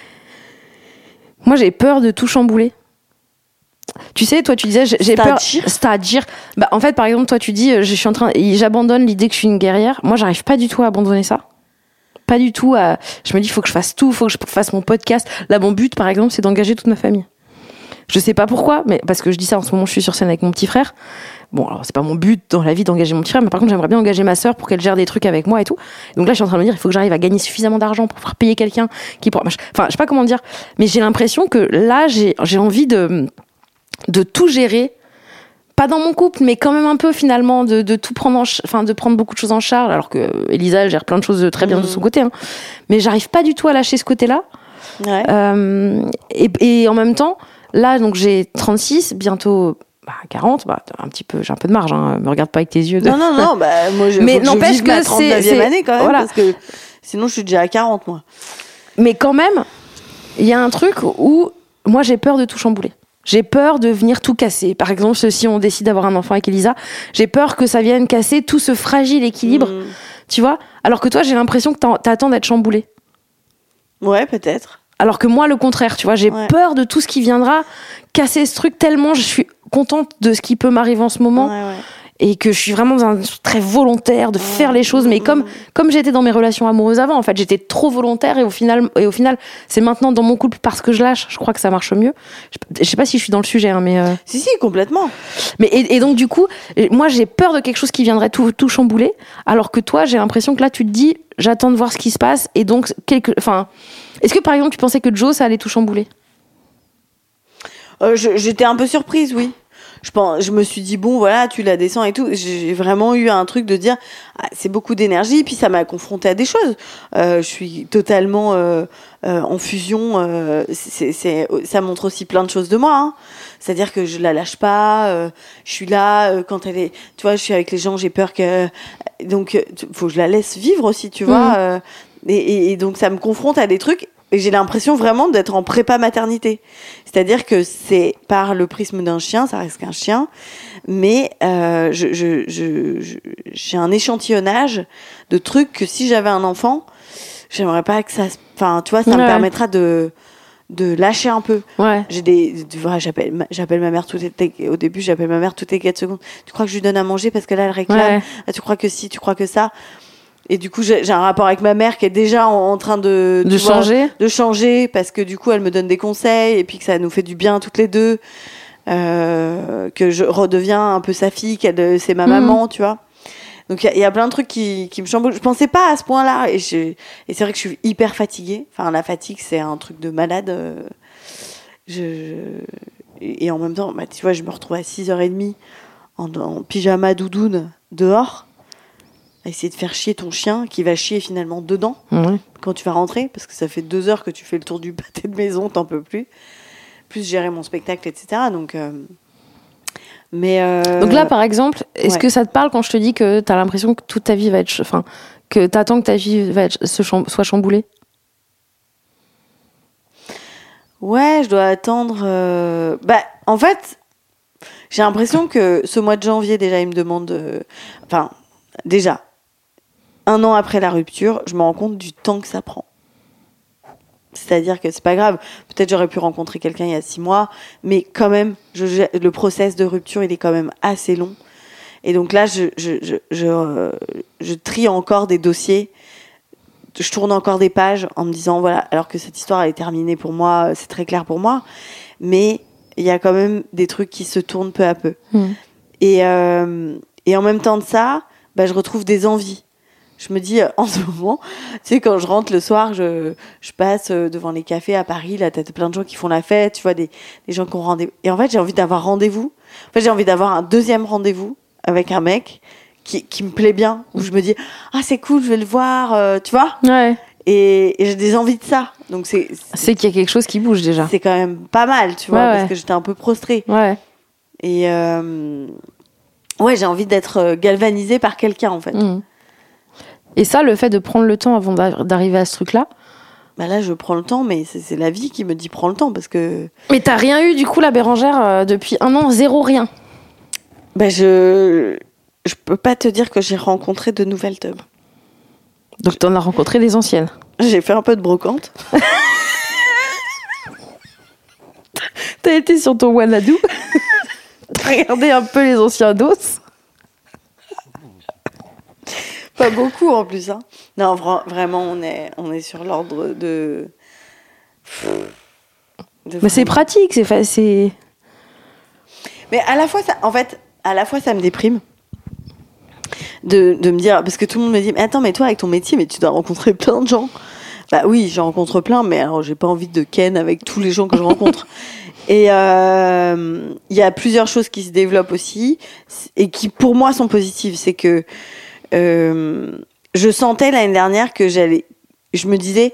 Moi, j'ai peur de tout chambouler. Tu sais, toi, tu disais, j'ai peur. C'est-à-dire, bah, en fait, par exemple, toi, tu dis, j'abandonne l'idée que je suis une guerrière. Moi, j'arrive pas du tout à abandonner ça. Pas du tout à. Je me dis, il faut que je fasse tout, il faut que je fasse mon podcast. Là, mon but, par exemple, c'est d'engager toute ma famille. Je sais pas pourquoi, mais parce que je dis ça en ce moment, je suis sur scène avec mon petit frère. Bon, alors c'est pas mon but dans la vie d'engager mon petit frère, mais par contre, j'aimerais bien engager ma sœur pour qu'elle gère des trucs avec moi et tout. Donc là, je suis en train de me dire, il faut que j'arrive à gagner suffisamment d'argent pour pouvoir payer quelqu'un qui pourra. Enfin, je sais pas comment dire, mais j'ai l'impression que là, j'ai envie de tout gérer. Pas dans mon couple, mais quand même un peu finalement de tout prendre de prendre beaucoup de choses en charge, alors que Elisa, elle gère plein de choses très bien de son côté. Hein. Mais j'arrive pas du tout à lâcher ce côté-là. Ouais. Et en même temps, là, donc j'ai 36, bientôt 40, un petit peu, j'ai un peu de marge, hein, me regarde pas avec tes yeux. Non, moi mais n'empêche que c'est ma 39e année quand même, voilà. Parce que sinon je suis déjà à 40, moi. Mais quand même, il y a un truc où moi j'ai peur de tout chambouler. J'ai peur de venir tout casser. Par exemple, si on décide d'avoir un enfant avec Elisa, j'ai peur que ça vienne casser tout ce fragile équilibre, tu vois. Alors que toi, j'ai l'impression que t'attends d'être chamboulé. Ouais, peut-être. Alors que moi, le contraire, tu vois, j'ai peur de tout ce qui viendra casser ce truc tellement je suis contente de ce qui peut m'arriver en ce moment et que je suis vraiment très volontaire de faire les choses. Mais comme j'étais dans mes relations amoureuses avant, en fait, j'étais trop volontaire et au final, c'est maintenant dans mon couple parce que je lâche, je crois que ça marche mieux. Je sais pas si je suis dans le sujet, hein, mais si, complètement. Mais et donc du coup, moi, j'ai peur de quelque chose qui viendrait tout chambouler, alors que toi, j'ai l'impression que là, tu te dis, j'attends de voir ce qui se passe et donc est-ce que par exemple tu pensais que Joe ça allait tout chambouler ? J'étais un peu surprise, oui. Je me suis dit bon voilà, tu la descends et tout. J'ai vraiment eu un truc de dire c'est beaucoup d'énergie, puis ça m'a confrontée à des choses. Je suis totalement en fusion. Ça montre aussi plein de choses de moi. Hein. C'est-à-dire que je la lâche pas. Je suis là quand elle est. Tu vois, je suis avec les gens. J'ai peur que donc faut que je la laisse vivre aussi. Tu vois. Et donc ça me confronte à des trucs. Et j'ai l'impression vraiment d'être en prépa maternité. C'est-à-dire que c'est par le prisme d'un chien, ça reste qu'un chien, mais j'ai un échantillonnage de trucs que si j'avais un enfant, j'aimerais pas que ça... Enfin, tu vois, ça me permettra de lâcher un peu. Ouais. J'appelle ma mère au début, j'appelle ma mère toutes les 4 secondes. Tu crois que je lui donne à manger parce que là, elle réclame. Ah, tu crois que si, tu crois que ça. Et du coup, j'ai un rapport avec ma mère qui est déjà en train de changer parce que du coup, elle me donne des conseils et puis que ça nous fait du bien toutes les deux, que je redeviens un peu sa fille, qu'elle c'est ma maman, tu vois. Donc il y a plein de trucs qui me chamboulent. Je pensais pas à ce point-là et c'est vrai que je suis hyper fatiguée. Enfin, la fatigue, c'est un truc de malade. Et en même temps, tu vois, je me retrouve à 6h30 en pyjama doudoune dehors. À essayer de faire chier ton chien qui va chier finalement dedans quand tu vas rentrer parce que ça fait 2 heures que tu fais le tour du pâté de maison, t'en peux plus gérer mon spectacle, etc. Donc là par exemple, est-ce que ça te parle quand je te dis que t'as l'impression que toute ta vie va être que t'attends que ta vie soit chamboulée? Ouais, je dois attendre. En fait, j'ai l'impression que ce mois de janvier, déjà, il me demande. Déjà, 1 an après la rupture, je me rends compte du temps que ça prend. C'est-à-dire que c'est pas grave. Peut-être j'aurais pu rencontrer quelqu'un il y a 6 mois, mais quand même, le process de rupture, il est quand même assez long. Et donc là, je trie encore des dossiers. Je tourne encore des pages en me disant, voilà, alors que cette histoire elle est terminée pour moi, c'est très clair pour moi, mais il y a quand même des trucs qui se tournent peu à peu. Et en même temps de ça, je retrouve des envies. Je me dis, en ce moment, tu sais, quand je rentre le soir, je passe devant les cafés à Paris, là, t'as plein de gens qui font la fête, tu vois, des gens qui ont rendez-vous. Et en fait, j'ai envie d'avoir rendez-vous. En fait, j'ai envie d'avoir un deuxième rendez-vous avec un mec qui me plaît bien, où je me dis c'est cool, je vais le voir, tu vois. Ouais. Et j'ai des envies de ça. Donc c'est qu'il y a quelque chose qui bouge déjà. C'est quand même pas mal, tu vois, parce que j'étais un peu prostrée. Ouais. Et j'ai envie d'être galvanisée par quelqu'un en fait. Et ça, le fait de prendre le temps avant d'arriver à ce truc-là. Là, je prends le temps, mais c'est la vie qui me dit prends le temps parce que. Mais t'as rien eu du coup, la Bérengère, depuis 1 an, 0 rien. Je peux pas te dire que j'ai rencontré de nouvelles teubs. Donc t'en as rencontré des anciennes. J'ai fait un peu de brocante. T'as été sur ton Wanadoo. T'as regardé un peu les anciens dos. Pas beaucoup en plus. Hein. Non, vraiment, on est sur l'ordre de Mais c'est pratique, c'est... Mais à la fois, ça me déprime. De me dire, parce que tout le monde me dit, mais attends, mais toi avec ton métier, mais tu dois rencontrer plein de gens. Oui, j'en rencontre plein, mais alors j'ai pas envie de ken avec tous les gens que je rencontre. Et il y a plusieurs choses qui se développent aussi et qui pour moi sont positives. C'est que je sentais l'année dernière que je me disais,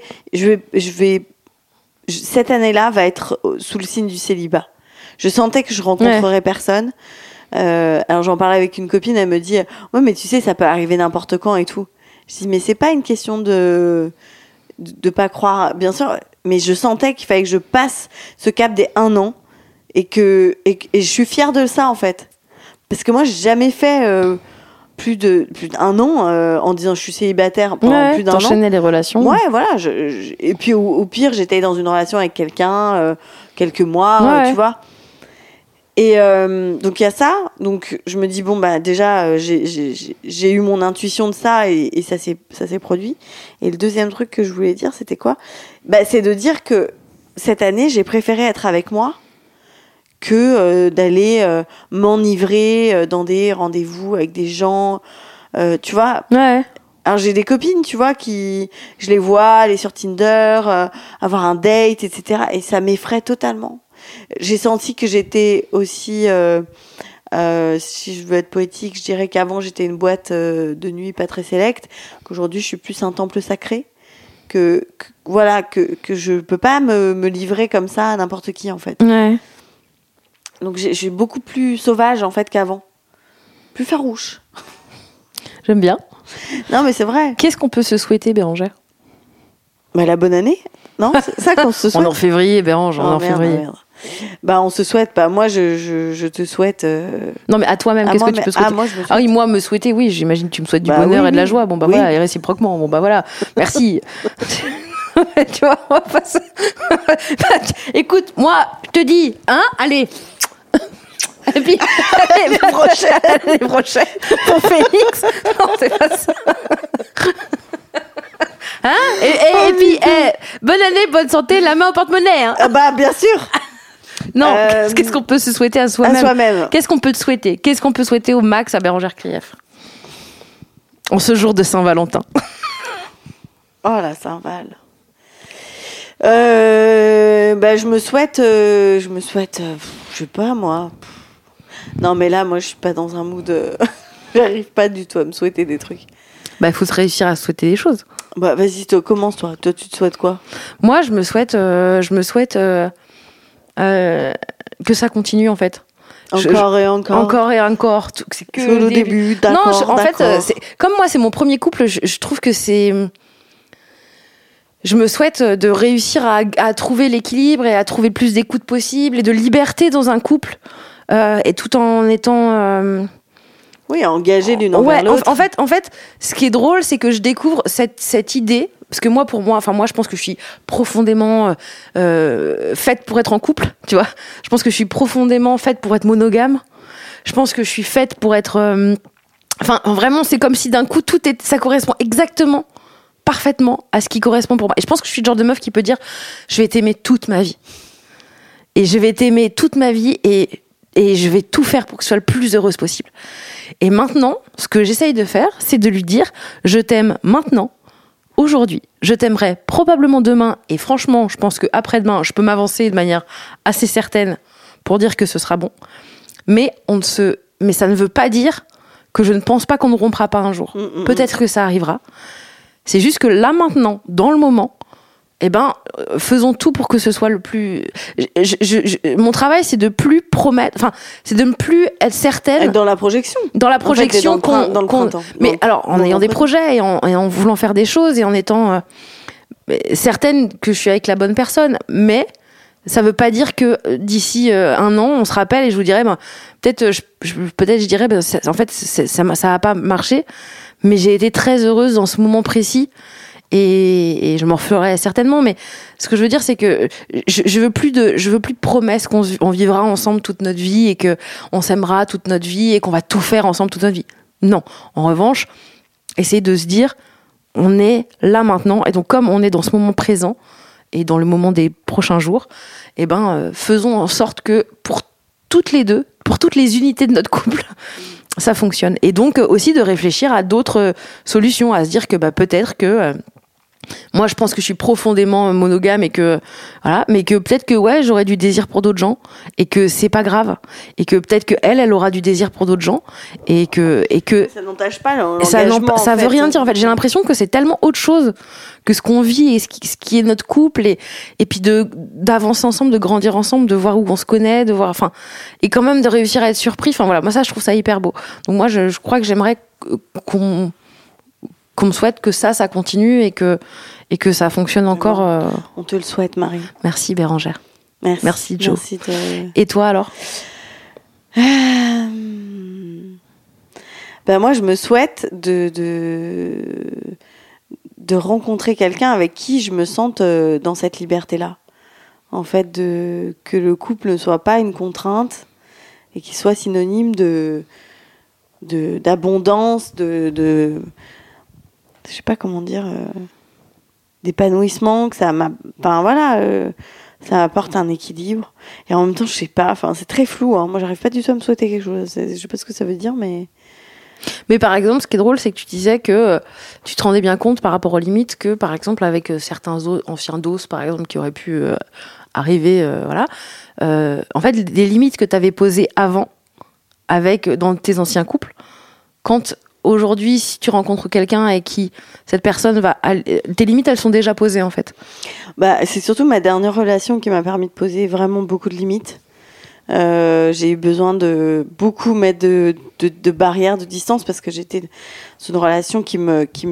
cette année-là va être sous le signe du célibat. Je sentais que je rencontrerais personne. Alors j'en parlais avec une copine, elle me dit ouais mais tu sais ça peut arriver n'importe quand et tout. Je dis mais c'est pas une question de pas croire, bien sûr, mais je sentais qu'il fallait que je passe ce cap des 1 an et je suis fière de ça en fait, parce que moi j'ai jamais fait plus d'1 an en disant je suis célibataire pendant plus d'1 an. T'enchaînais les relations. Ouais voilà, et puis au pire j'étais dans une relation avec quelqu'un quelques mois, tu vois. Et donc il y a ça, donc je me dis déjà j'ai eu mon intuition de ça et ça s'est produit. Et le deuxième truc que je voulais dire, c'était quoi ? C'est de dire que cette année j'ai préféré être avec moi que d'aller m'enivrer dans des rendez-vous avec des gens, tu vois. Ouais. Alors j'ai des copines, tu vois, je les vois aller sur Tinder, avoir un date, etc. Et ça m'effraie totalement. J'ai senti que j'étais aussi, si je veux être poétique, je dirais qu'avant j'étais une boîte de nuit pas très sélecte, qu'aujourd'hui je suis plus un temple sacré, que je peux pas me livrer comme ça à n'importe qui en fait. Ouais. Donc je suis beaucoup plus sauvage en fait qu'avant, plus farouche. J'aime bien. Non mais c'est vrai. Qu'est-ce qu'on peut se souhaiter, Bérengère ? La bonne année, non ? C'est ça qu'on se souhaite. On est en février, Bérengère, on est en février. Merde. On se souhaite pas. Moi, je te souhaite. Non, mais à toi-même, qu'est-ce que tu peux souhaiter ? Moi, je me souhaite. Ah oui, moi, me souhaiter, oui, j'imagine que tu me souhaites du bonheur et de la joie. Bon, oui. Voilà, et réciproquement. Bon, voilà, merci. Tu vois, on va pas se... Écoute, moi, je te dis, allez. Et puis, l'année prochaine, pour Félix. Non, c'est pas ça. Et puis, bonne année, bonne santé, la main au porte-monnaie. Hein. Bien sûr. Non, qu'est-ce qu'on peut se souhaiter à soi-même ? À soi-même. Qu'est-ce qu'on peut te souhaiter ? Qu'est-ce qu'on peut souhaiter au max à Bérengère Krief en ce jour de Saint-Valentin ? Oh la Saint-Val. Je me souhaite, je sais pas moi. Non mais là, moi, je suis pas dans un mood. J'arrive pas du tout à me souhaiter des trucs. Il faut se réussir à se souhaiter des choses. Vas-y, commence toi. Toi, tu te souhaites quoi ? Moi, je me souhaite que ça continue en fait. Encore et encore. Encore et encore. C'est que le début. D'accord. Non, en fait, comme moi, c'est mon premier couple. Je trouve que c'est je me souhaite de réussir à trouver l'équilibre et à trouver le plus d'écoute possible et de liberté dans un couple, et tout en étant engagé l'une envers l'autre. En fait, ce qui est drôle, c'est que je découvre cette idée, parce que moi, je pense que je suis profondément faite pour être en couple, tu vois. Je pense que je suis profondément faite pour être monogame. Je pense que je suis faite pour être... vraiment, c'est comme si d'un coup, ça correspond exactement, parfaitement à ce qui correspond pour moi. Et je pense que je suis le genre de meuf qui peut dire, je vais t'aimer toute ma vie. Et je vais t'aimer toute ma vie et je vais tout faire pour que tu sois le plus heureuse possible. Et maintenant, ce que j'essaye de faire, c'est de lui dire, je t'aime maintenant, aujourd'hui. Je t'aimerai probablement demain, et franchement, je pense qu'après-demain, je peux m'avancer de manière assez certaine pour dire que ce sera bon. Mais ça ne veut pas dire que je ne pense pas qu'on ne rompra pas un jour. Peut-être que ça arrivera. C'est juste que là, maintenant, dans le moment, faisons tout pour que ce soit le plus... mon travail, c'est de plus promettre... c'est de ne plus être certaine... Être dans la projection. Dans la projection dans le printemps. Mais alors, en ayant des projets et en voulant faire des choses et en étant certaine que je suis avec la bonne personne. Mais ça veut pas dire que d'ici un an, on se rappelle et je vous dirais... peut-être je dirais... en fait, ça n'a pas marché, mais j'ai été très heureuse dans ce moment précis. Et je m'en referai certainement, mais ce que je veux dire, c'est que je veux plus de promesses qu'on vivra ensemble toute notre vie et que on s'aimera toute notre vie et qu'on va tout faire ensemble toute notre vie. Non. En revanche, essayer de se dire, on est là maintenant, et donc comme on est dans ce moment présent et dans le moment des prochains jours, faisons en sorte que pour toutes les deux, pour toutes les unités de notre couple, ça fonctionne. Et donc aussi de réfléchir à d'autres solutions, à se dire que peut-être que moi je pense que je suis profondément monogame et que voilà, mais que peut-être que j'aurais du désir pour d'autres gens et que c'est pas grave et que peut-être que elle aura du désir pour d'autres gens et que ça n'entache pas l'engagement. Ça veut rien dire en fait. J'ai l'impression que c'est tellement autre chose que ce qu'on vit et ce qui est notre couple et puis d'avancer ensemble, de grandir ensemble, de voir où on se connaît, de voir et quand même de réussir à être surpris. Moi ça je trouve ça hyper beau. Donc moi je crois que j'aimerais qu'on me souhaite que ça continue et que ça fonctionne encore. On te le souhaite, Marie. Merci Bérangère. Merci Jo. Merci Et toi alors? Moi je me souhaite de rencontrer quelqu'un avec qui je me sente dans cette liberté-là. En fait, que le couple ne soit pas une contrainte et qu'il soit synonyme d'abondance, je sais pas comment dire, d'épanouissement, que ça apporte un équilibre. Et en même temps, je sais pas, c'est très flou, hein. Moi, j'arrive pas du tout à me souhaiter quelque chose. Je sais pas ce que ça veut dire, mais... Mais par exemple, ce qui est drôle, c'est que tu disais que tu te rendais bien compte par rapport aux limites que, par exemple, avec certains anciens doses, par exemple, qui auraient pu arriver, en fait, des limites que tu avais posées avant, dans tes anciens couples, quand aujourd'hui, si tu rencontres quelqu'un et cette personne tes limites, elles sont déjà posées, en fait. C'est surtout ma dernière relation qui m'a permis de poser vraiment beaucoup de limites. J'ai eu besoin de beaucoup mettre de barrières, de distance, parce que j'étais dans une relation qui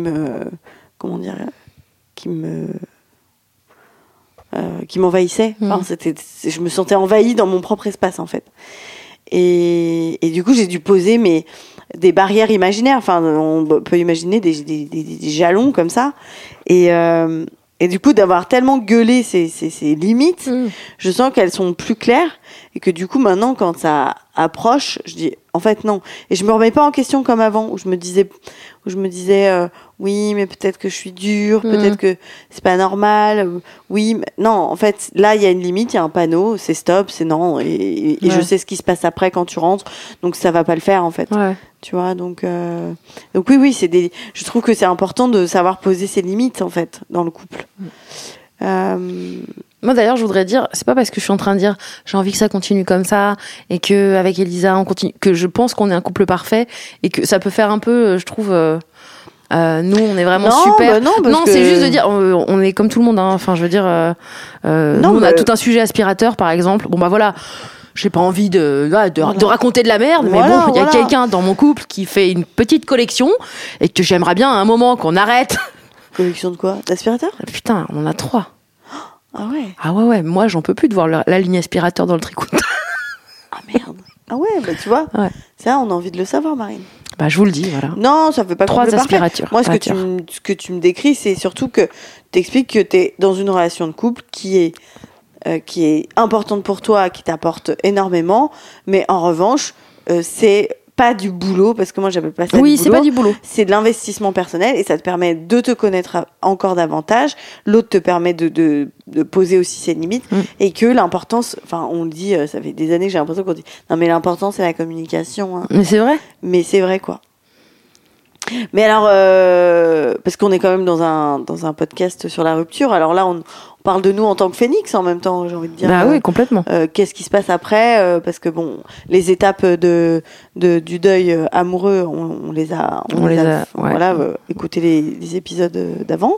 m'envahissait. Je me sentais envahie dans mon propre espace, en fait. Et du coup, j'ai dû poser des barrières imaginaires. On peut imaginer des jalons comme ça. Et du coup, d'avoir tellement gueulé ces limites, je sens qu'elles sont plus claires et que du coup, maintenant, quand ça approche, je dis, en fait, non. Et je me remets pas en question comme avant, où je me disais, oui, mais peut-être que je suis dure, peut-être que c'est pas normal. Oui, mais non, en fait, là, il y a une limite, il y a un panneau, c'est stop, c'est non. Et je sais ce qui se passe après quand tu rentres, donc ça va pas le faire, en fait. Ouais. Tu vois, donc oui, je trouve que c'est important de savoir poser ses limites, en fait, dans le couple. Moi d'ailleurs je voudrais dire, c'est pas parce que je suis en train de dire j'ai envie que ça continue comme ça et que avec Elisa on continue, que je pense qu'on est un couple parfait et que ça peut faire un peu, je trouve nous on est vraiment super. Non, c'est juste de dire on est comme tout le monde, hein. Enfin je veux dire nous on a tout un sujet aspirateur par exemple. Bon voilà, j'ai pas envie de raconter de la merde, mais il y a quelqu'un dans mon couple qui fait une petite collection et que j'aimerais bien à un moment qu'on arrête Collection de quoi? D'aspirateur? Putain, on en a 3. Ah ouais. Ah ouais, moi j'en peux plus de voir la ligne aspirateur dans le tricot. Ah merde. Ah ouais, bah tu vois, ça on a envie de le savoir, Marine. Bah je vous le dis, voilà. Non, ça fait pas 3 aspirateurs. Moi, ce que tu me décris, c'est surtout que t'expliques que t'es dans une relation de couple qui est importante pour toi, qui t'apporte énormément, mais en revanche, c'est pas du boulot, parce que moi j'appelle pas ça du boulot. Oui, c'est pas du boulot. C'est de l'investissement personnel et ça te permet de te connaître encore davantage. L'autre te permet de poser aussi ses limites et que l'importance, enfin on le dit, ça fait des années que j'ai l'impression qu'on dit non mais l'important c'est la communication. Hein. Mais c'est vrai. Mais c'est vrai quoi. Mais alors, parce qu'on est quand même dans un podcast sur la rupture, alors là on parle de nous en tant que phénix en même temps, j'ai envie de dire. Bah oui, complètement. Qu'est-ce qui se passe après parce que bon, les étapes du deuil amoureux, on les a voilà, écouté les épisodes d'avant.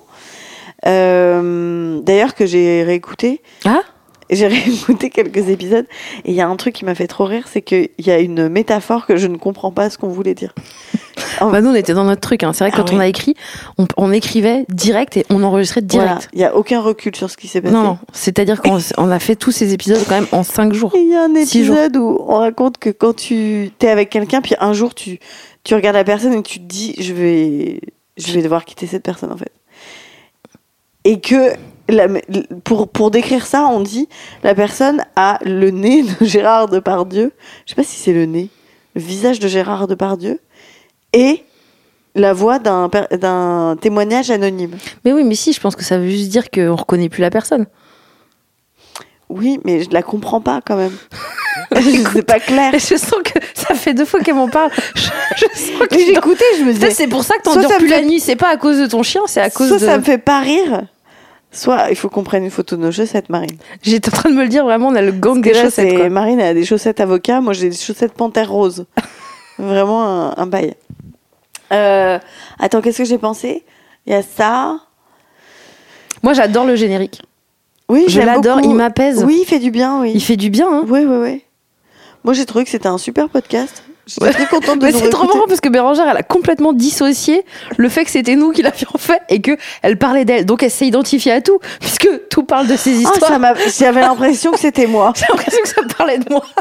D'ailleurs que j'ai réécouté. Ah. J'ai réécouté quelques épisodes et il y a un truc qui m'a fait trop rire, c'est qu'il y a une métaphore que je ne comprends pas ce qu'on voulait dire. Bah nous on était dans notre truc, hein. C'est vrai que quand on a écrit, on écrivait direct et on enregistrait direct. Voilà. Il n'y a aucun recul sur ce qui s'est passé. Non, c'est-à-dire qu'on a fait tous ces épisodes quand même en 5 jours. Il y a un épisode où on raconte que quand tu t'es avec quelqu'un, puis un jour tu regardes la personne et tu te dis je vais devoir quitter cette personne en fait. Et que pour décrire ça, on dit la personne a le nez de Gérard Depardieu. Je sais pas si c'est le nez, le visage de Gérard Depardieu et la voix d'un témoignage anonyme. Mais oui, mais si, je pense que ça veut juste dire qu'on reconnaît plus la personne. Oui, mais je la comprends pas quand même. C'est pas clair. Je sens que ça fait 2 fois qu'elle m'en parle. Je sens que j'ai écouté, je me disais. C'est pour ça que t'en dors plus la nuit. C'est pas à cause de ton chien, c'est à cause de. Soit ça me fait pas rire. Soit il faut qu'on prenne une photo de nos chaussettes, Marine. J'étais en train de me le dire, vraiment, on a le gang des chaussettes. Quoi. Marine a des chaussettes avocat, moi j'ai des chaussettes panthère rose. Vraiment un bail. Attends, qu'est-ce que j'ai pensé? Il y a ça. Moi j'adore le générique. Oui, je l'adore, il m'apaise. Oui, il fait du bien, oui. Il fait du bien, hein. Oui. Moi j'ai trouvé que c'était un super podcast. J'étais très contente de mais c'est trop marrant parce que Bérangère, elle a complètement dissocié le fait que c'était nous qui l'avions fait et qu'elle parlait d'elle. Donc elle s'est identifiée à tout, puisque tout parle de ses histoires. J'avais l'impression que c'était moi. J'ai l'impression que ça parlait de moi.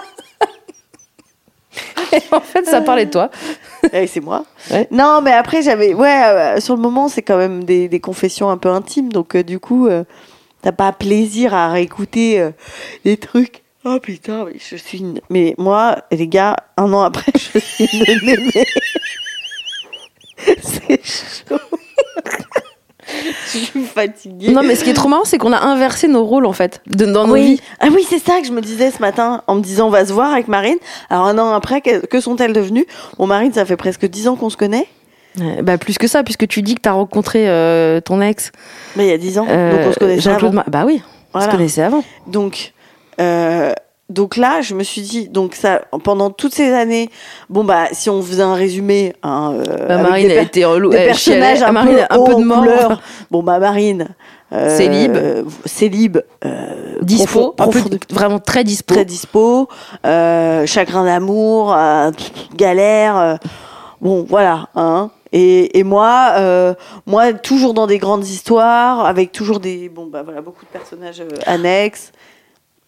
Et en fait, ça parlait de toi. C'est moi. Ouais. Non, mais après, sur le moment, c'est quand même des confessions un peu intimes. Donc, du coup, t'as pas plaisir à réécouter des trucs. Oh putain, mais je suis Mais moi, les gars, 1 an après, je suis une mémé. C'est chaud. Je suis fatiguée. Non, mais ce qui est trop marrant, c'est qu'on a inversé nos rôles, en fait, dans nos vies. Ah oui, c'est ça que je me disais ce matin, en me disant, on va se voir avec Marine. Alors, 1 an après, que sont-elles devenues? Bon, Marine, ça fait presque 10 ans qu'on se connaît. Bah, plus que ça, puisque tu dis que t'as rencontré ton ex. Mais il y a 10 ans, donc on se connaissait avant. Bah oui, on se connaissait avant. Donc là, je me suis dit, donc ça, pendant toutes ces années, bon bah, si on faisait un résumé, Marine a été des personnages un peu de mort. Bon bah Marine, célib, dispo, vraiment très dispo, chagrin d'amour, galère, bon voilà, hein. Et moi toujours dans des grandes histoires, avec toujours beaucoup de personnages annexes. Quoi ?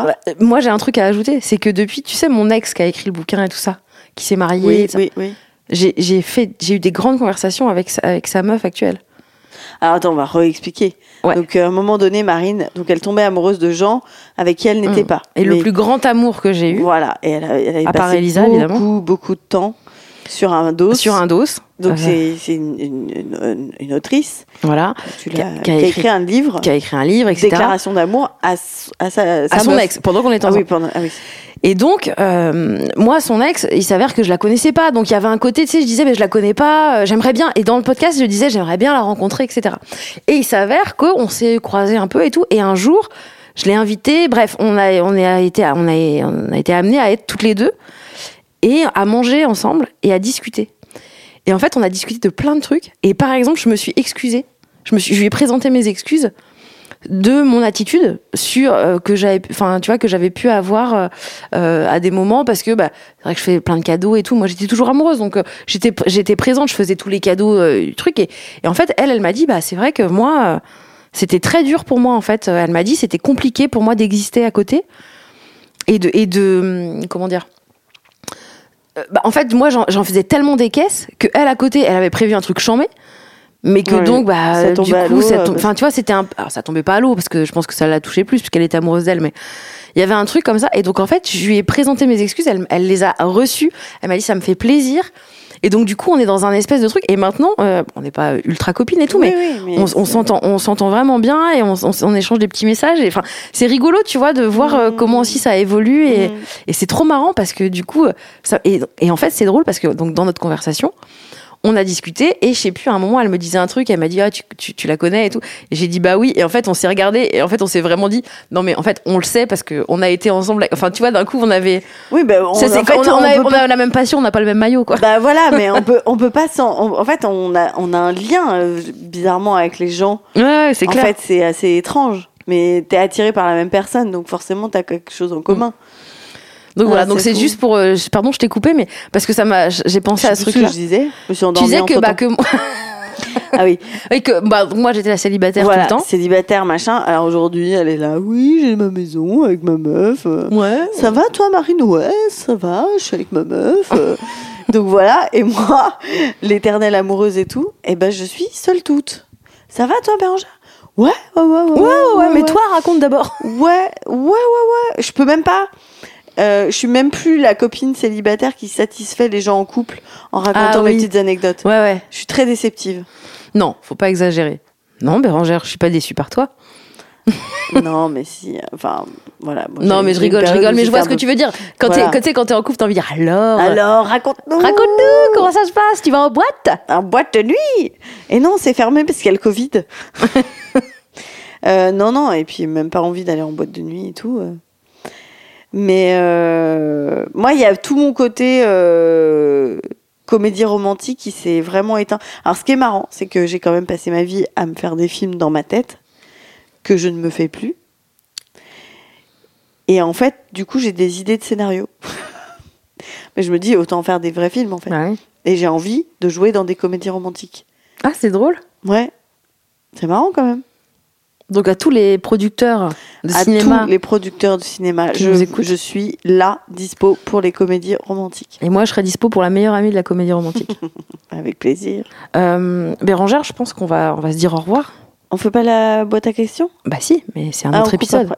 Moi, j'ai un truc à ajouter, c'est que depuis, tu sais, mon ex qui a écrit le bouquin et tout ça, qui s'est marié, oui. J'ai eu des grandes conversations avec sa meuf actuelle. Alors attends, on va réexpliquer. Ouais. Donc à un moment donné, Marine, donc elle tombait amoureuse de gens avec qui elle n'était pas. Et le plus grand amour que j'ai eu. Voilà, et elle avait à part passé Elisa, évidemment, beaucoup de temps sur un dos. Donc c'est une autrice. Voilà. Qui a écrit un livre. Etc. Déclaration d'amour à son meuf. Ex, pendant qu'on était ensemble. Oui. Et donc, moi, son ex, il s'avère que je la connaissais pas. Donc, il y avait un côté, tu sais, je disais, mais je la connais pas, j'aimerais bien. Et dans le podcast, je disais, j'aimerais bien la rencontrer, etc. Et il s'avère qu'on s'est croisés un peu et tout. Et un jour, je l'ai invitée. Bref, on a été amenés à être toutes les deux et à manger ensemble et à discuter. Et en fait, on a discuté de plein de trucs. Et par exemple, je me suis excusée. Je lui ai présenté mes excuses de mon attitude sur que j'avais pu avoir à des moments, parce que c'est vrai que je fais plein de cadeaux et tout. Moi, j'étais toujours amoureuse, donc j'étais présente, je faisais tous les cadeaux du truc, et en fait, elle m'a dit, c'est vrai que moi, c'était très dur pour moi, en fait. Elle m'a dit, c'était compliqué pour moi d'exister à côté et de comment dire. En fait, moi, j'en faisais tellement des caisses que elle, à côté, elle avait prévu un truc chambé. Mais que donc, du coup, enfin, tu vois, alors, ça tombait pas à l'eau, parce que je pense que ça l'a touché plus, puisqu'elle était amoureuse d'elle, mais il y avait un truc comme ça. Et donc, en fait, je lui ai présenté mes excuses, elle les a reçues. Elle m'a dit, ça me fait plaisir. Et donc, du coup, on est dans un espèce de truc. Et maintenant, on n'est pas ultra copines et tout, mais on s'entend vraiment bien, et on échange des petits messages. Et enfin, c'est rigolo, tu vois, de voir comment aussi ça évolue. Et c'est trop marrant, parce que du coup, et en fait, c'est drôle, parce que donc, dans notre conversation, on a discuté, et je sais plus, à un moment, elle me disait un truc, elle m'a dit, tu la connais et tout. Et j'ai dit, oui. Et en fait, on s'est regardé, et en fait, on s'est vraiment dit, non, mais en fait, on le sait, parce qu'on a été ensemble. Enfin, tu vois, d'un coup, on avait. Oui, on a la même passion, on n'a pas le même maillot, quoi. Voilà, mais on peut pas en fait, on a un lien, bizarrement, avec les gens. Ouais, c'est clair. En fait, c'est assez étrange. Mais t'es attiré par la même personne, donc forcément, t'as quelque chose en commun. Donc voilà, donc c'est juste pour. Pardon, je t'ai coupé, mais parce que j'ai pensé à ce truc-là. Je disais, je me suis Tu endormie. disais que moi. Ah oui. Et que moi j'étais la célibataire tout le temps. Célibataire, machin. Alors aujourd'hui, elle est là. Oui, j'ai ma maison avec ma meuf. Ouais. Ça va, toi, Marine? Ouais, ça va. Je suis avec ma meuf. Donc voilà. Et moi, l'éternelle amoureuse et tout. Je suis seule toute. Ça va, toi, Bérangère? Ouais. Mais toi, raconte d'abord. Ouais. Je peux même pas. Je suis même plus la copine célibataire qui satisfait les gens en couple en racontant mes petites anecdotes. Ouais. Je suis très déceptive. Non, faut pas exagérer. Non, Bérangère, je suis pas déçue par toi. Non, mais si. Enfin, voilà. Bon, non, mais je rigole, mais je vois ce que tu veux dire. Quand t'es en couple, t'as envie de dire alors, raconte-nous. Raconte-nous, comment ça se passe? Tu vas en boîte? En boîte de nuit? Et non, c'est fermé parce qu'il y a le Covid. Non, et puis même pas envie d'aller en boîte de nuit et tout. Mais moi, il y a tout mon côté comédie romantique qui s'est vraiment éteint. Alors, ce qui est marrant, c'est que j'ai quand même passé ma vie à me faire des films dans ma tête que je ne me fais plus. Et en fait, du coup, j'ai des idées de scénario. Mais je me dis, autant faire des vrais films, en fait. Ouais. Et j'ai envie de jouer dans des comédies romantiques. Ah, c'est drôle. Ouais. C'est marrant, quand même. Donc à tous les producteurs de cinéma. À tous les producteurs de cinéma, je suis là, dispo pour les comédies romantiques. Et moi, je serai dispo pour la meilleure amie de la comédie romantique. Avec plaisir. Bérangère, je pense qu'on va se dire au revoir. On fait pas la boîte à questions ? Bah si, mais c'est un autre épisode.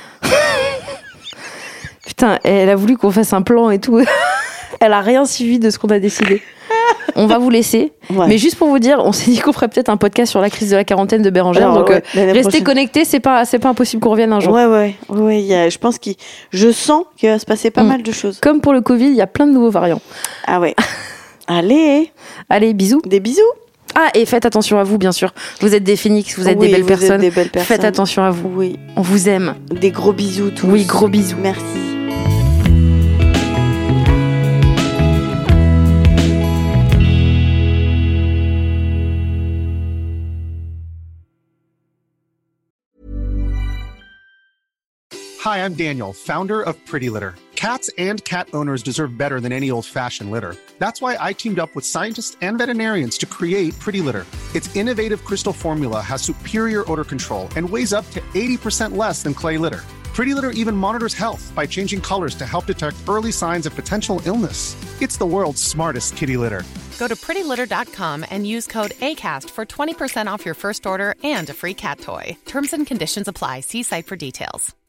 Putain, elle a voulu qu'on fasse un plan et tout. Elle a rien suivi de ce qu'on a décidé. On va vous laisser. Ouais. Mais juste pour vous dire, on s'est dit qu'on ferait peut-être un podcast sur la crise de la quarantaine de Bérangère. Donc restez connectés, c'est pas impossible qu'on revienne un jour. Ouais, je pense je sens qu'il va se passer pas mal de choses. Comme pour le Covid, il y a plein de nouveaux variants. Ah ouais. Allez, bisous. Des bisous. Ah, et faites attention à vous, bien sûr. Vous êtes des phénix, vous êtes des belles personnes. Faites attention à vous. Oui. On vous aime. Des gros bisous tous. Oui, gros bisous. Merci. Hi, I'm Daniel, founder of Pretty Litter. Cats and cat owners deserve better than any old-fashioned litter. That's why I teamed up with scientists and veterinarians to create Pretty Litter. Its innovative crystal formula has superior odor control and weighs up to 80% less than clay litter. Pretty Litter even monitors health by changing colors to help detect early signs of potential illness. It's the world's smartest kitty litter. Go to prettylitter.com and use code ACAST for 20% off your first order and a free cat toy. Terms and conditions apply. See site for details.